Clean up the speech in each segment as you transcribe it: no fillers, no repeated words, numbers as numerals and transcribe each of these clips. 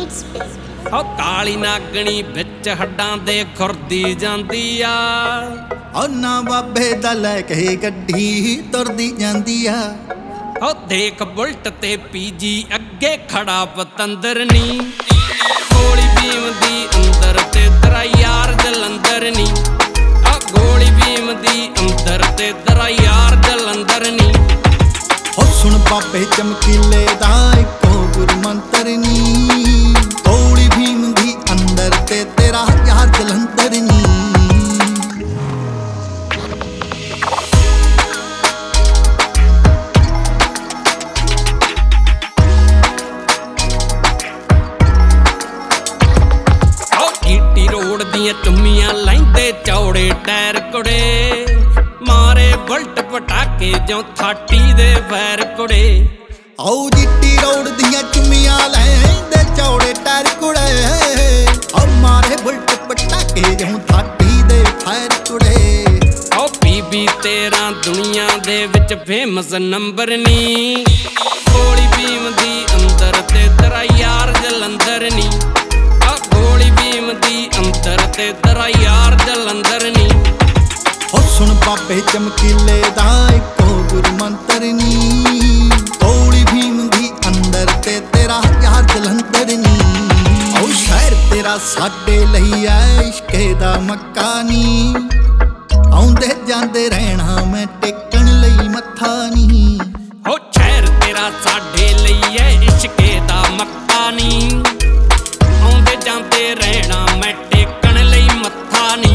ਹੋ ਕਾਲੀ ਨਾਗਣੀ ਵਿੱਚ ਹੱਡਾਂ ਦੇ ਖੁਰਦੀ ਜਾਂਦੀ ਆ। ਉਹਨਾਂ ਬਾਬੇ ਦਾ ਲੈ ਕੇ ਗੱਡੀ ਤੁਰਦੀ ਜਾਂਦੀ ਆ। ਹੋ ਦੇਖ ਬੁਲਟ ਤੇ ਪੀਜੀ ਅੱਗੇ ਖੜਾ ਪਤੰਦਰ ਨੀ। ਗੋਲੀ ਭੀਮ ਦੀ ਅੰਦਰ ਤੇ ਤੇਰਾ ਯਾਰ ਜਲੰਧਰ ਨੀ। ਆ ਗੋਲੀ ਭੀਮ ਦੀ ਅੰਦਰ ਤੇ ਤੇਰਾ ਯਾਰ ਜਲੰਧਰ ਨੀ। ਹੋ ਸੁਣ ਬਾਬੇ ਚਮਕੀਲੇ ਦਾ ਇੱਕੋ ਗੁਰੂ ਮੰਤਰ ਨੀ। ਗੋਲੀ ਭੀਮ ਦੀ ਅੰਦਰ ਤੇ ਤੇਰਾ ਯਾਰ ਜਲੰਧਰ ਨੀ। ਰੋਡ ਦੀਆਂ ਚੁੰਮੀਆਂ ਲੈਂਦੇ ਚੌੜੇ ਟਾਇਰ ਕੁੜੇ। ਮਾਰੇ ਬੁਲਟ ਪਟਾਕੇ ਜਿਉਂ 30 ਦੇ ਫੈਰ ਕੁੜੇ। ਆਓ ਜੀਟੀ ਰੋਡ ਦੀਆਂ ਚੁੰਮੀਆਂ ਲੈਂਦੇ ਚੌੜੇ ਟਾਇਰ ਕੁੜੇ। ਆ ਮਾਰੇ ਬੁਲਟ ਪਟਾਕੇ ਜਿਉਂ 30 ਦੇ ਫੈਰ ਕੁੜੇ। ਓ ਬੀਬੀ ਤੇਰਾ ਦੁਨੀਆ ਦੇ ਵਿੱਚ ਫੇਮਸ ਨੰਬਰ ਨੀ। ਗੋਲੀ ਭੀਮ ਦੀ ਅੰਦਰ ਤੇ ਤੇਰਾ ਯਾਰ ਜਲੰਧਰ ਨੀ। ਗੋਲੀ ਭੀਮ ਦੀ ਅੰਦਰ ਤੇ ਤੇਰਾ ਯਾਰ ਜਲੰਧਰ ਨੀ। ਹੋ ਸੁਣ ਬਾਬੇ ਚਮਕੀਲੇ ਦਾ ਇੱਕੋ ਗੁਰੂ ਮੰਤਰ ਨੀ। ਗੋਲੀ ਭੀਮ ਦੀ ਅੰਦਰ ਤੇ ਤੇਰਾ ਯਾਰ ਜਲੰਧਰ ਨੀ। ਓ ਸ਼ਹਿਰ ਤੇਰਾ ਸਾਡੇ ਲਈ ਐ ਇਸ਼ਕੇ ਦਾ ਮੱਕਾ ਨੀ। ਆਉਂਦੇ ਜਾਂਦੇ ਰਹਿਣਾ ਮੈਂ ਟੇਕਣ ਲਈ ਮੱਥਾ ਨੀ। ਹੋ ਸ਼ਹਿਰ ਤੇਰਾ ਸਾਡੇ ਲਈ ਐ ਇਸ਼ਕੇ ਦਾ ਮੱਕਾ ਨੀ। ਆਉਂਦੇ ਜਾਂਦੇ ਰਹਿਣਾ ਮੈਂ ਟੇਕਣ ਲਈ ਮੱਥਾ ਨੀ।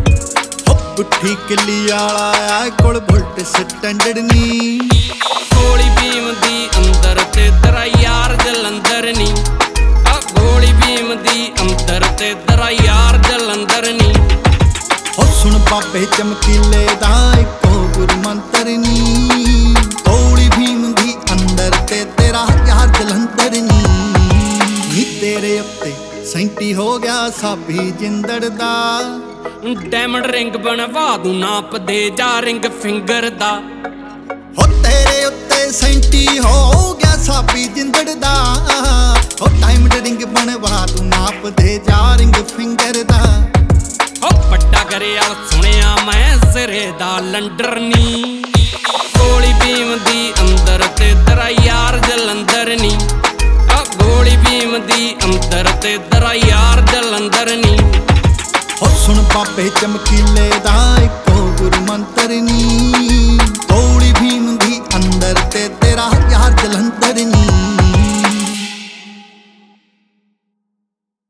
ਹੋ ਪੁੱਠੀ ਕਿੱਲੀ ਵਾਲਾ ਆ ਕੋਲ ਬੁਲਟ ਸਟੈਂਡਰਡ ਨੀ। ਗੋਲੀ ਭੀਮ ਦੀ ਅੰਦਰ ਤੇ ਤੇਰਾ ਯਾਰ ਜਲੰਧਰ ਨੀ। ਆ ਗੋਲੀ ਭੀਮ ਦੀ ਅੰਦਰ ਤੇ ਤੇਰਾ ਯਾਰ ਜਲੰਧਰ ਨੀ। ਹੋ ਸੁਣ ਬਾਬੇ ਚਮਕੀਲੇ ਦਾ ਇੱਕੋ ਗੁਰੂ ਮੰਤਰ ਨੀ। ਗੋਲੀ ਭੀਮ ਦੀ ਅੰਦਰ ਤੇ ਤੇਰਾ ਯਾਰ ਜਲੰਧਰ ਨੀ। ਨੀ ਤੇਰੇ ਉੱਤੇ ਸੈਂਟੀ ਹੋ ਗਿਆ ਸਾਬੀ ਜਿੰਦੜ ਦਾ। ਡਾਇਮੰਡ ਰਿੰਗ ਬਣਵਾ ਦੂੰ ਨਾਪ ਦੇ ਜਾ ਰਿੰਗ ਫਿੰਗਰ ਦਾ। ਹੋ ਤੇਰੇ ਉੱਤੇ ਸੈਂਟੀ ਹੋ ਗਿਆ ਸਾਬੀ ਜਿੰਦੜ ਦਾ। ਹੋ ਡਾਇਮੰਡ ਰਿੰਗ ਬਣਵਾ ਦੂੰ ਨਾਪ ਦੇ ਜਾ ਰਿੰਗ ਫਿੰਗਰ ਦਾ। ਹੋ ਵੱਡਾ ਕਰਿਆ ਸੁਣਿਆ ਮੈਂ ਸਿਰੇ ਦਾ ਲੰਡਰ ਨੀ। ਗੋਲੀ ਭੀਮ ਦੀ ਅੰਦਰ ਤੇ ਤੇਰਾ ਯਾਰ ਜਲੰਧਰ ਨੀ। ਆ ਗੋਲੀ ਭੀਮ ਦੀ ਅੰਦਰ ਤੇ ਤੇਰਾ ਯਾਰ ਜਲੰਧਰ ਨੀ। ਹੋ ਸੁਣ ਬਾਬੇ ਚਮਕੀਲੇ ਦਾ ਇੱਕੋ ਗੁਰੂ ਮੰਤਰ ਨੀ। ਗੋਲੀ ਭੀਮ ਦੀ ਅੰਦਰ ਤੇ ਤੇਰਾ ਯਾਰ ਜਲੰਧਰ ਨੀ।